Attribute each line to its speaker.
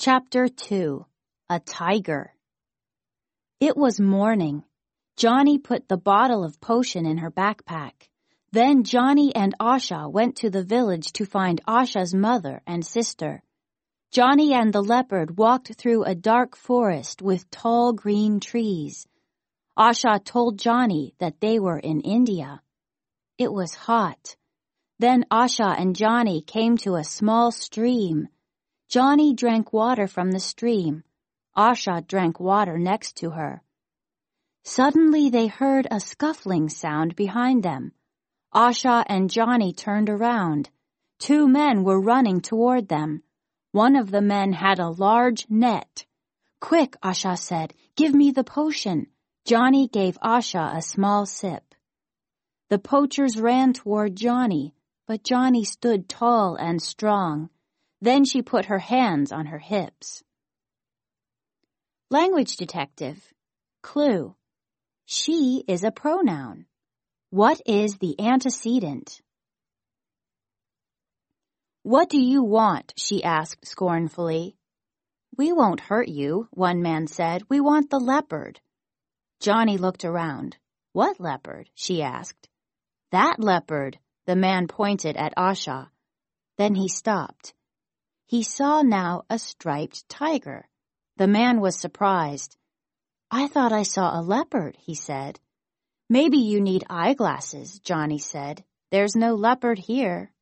Speaker 1: Chapter 2. A Tiger. It was morning. Johnny put the bottle of potion in her backpack. Then Johnny and Asha went to the village to find Asha's mother and sister. Johnny and the leopard walked through a dark forest with tall green trees. Asha told Johnny that they were in India. It was hot. Then Asha and Johnny came to a small stream. Johnny drank water from the stream. Asha drank water next to her. Suddenly they heard a scuffling sound behind them. Asha and Johnny turned around. 2 men were running toward them. One of the men had a large net. "Quick," Asha said, "give me the potion." Johnny gave Asha a small sip. The poachers ran toward Johnny, but Johnny stood tall and strong. Then she put her hands on her hips. Language detective. Clue. She is a pronoun. What is the antecedent? "What do you want?" she asked scornfully. "We won't hurt you," one man said. "We want the leopard." Johnny looked around. "What leopard?" she asked. "That leopard," the man pointed at Asha. Then he stopped. He saw now a striped tiger. The man was surprised. "I thought I saw a leopard," he said. "Maybe you need eyeglasses," Johnny said. "There's no leopard here."